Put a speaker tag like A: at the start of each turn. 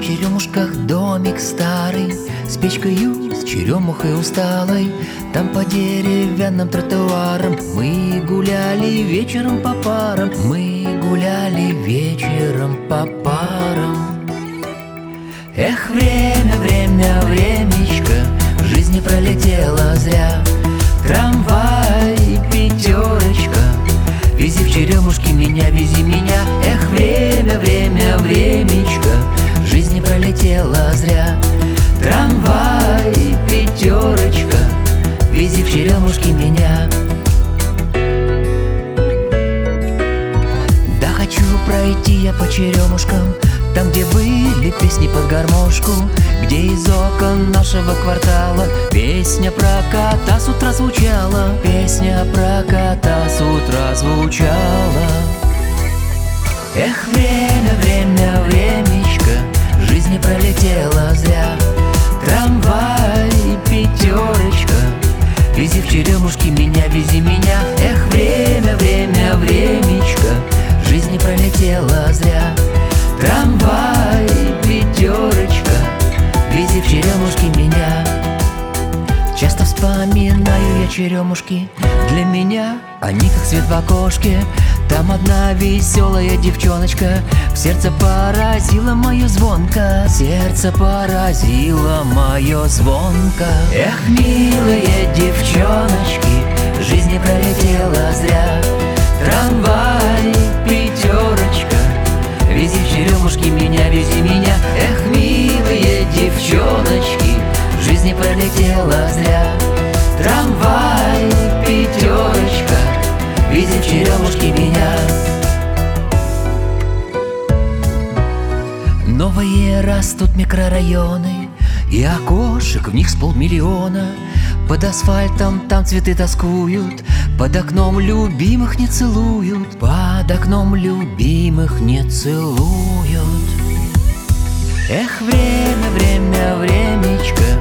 A: В черемушках домик старый, с печкою, с черемухой усталой. Там по деревянным тротуарам мы гуляли вечером по парам. Мы гуляли вечером по парам. Эх, время, время, времечко в жизни пролетело зря. Трамвай, пятерочка, вези в черемушки меня, вези меня. Эх, время, время, времечко в жизни пролетело зря. Трамвай, пятерочка, вези в черемушки меня. Да хочу пройти я по черемушкам, там, где были песни под гармошку, где из окон нашего квартала песня про кота с утра звучала. Песня про кота с утра звучала. Эх, время, время, времечко в жизни пролетело зря. Трамвай, пятерочка, вези в черемушки меня, вези меня. Эх, время, время, времечко в жизни пролетело зря. Трамвай, пятерочка, вези в черемушки меня. Часто вспоминаю я черемушки, для меня они как свет в окошке. Там одна веселая девчоночка в сердце поразила мое звонко. Сердце поразило мое звонко. Эх, милые девчоночки, в жизни пролетела зря. Трамвай, пятерочка, вези в черемушки меня, вези меня. Эх, милые девчоночки, в жизни пролетела зря. Трамвай, пятерочка, вези в черемушки меня. Новые растут микрорайоны, и окошек в них с полмиллиона. Под асфальтом там цветы тоскуют, под окном любимых не целуют. Под окном любимых не целуют. Эх, время, время, времечко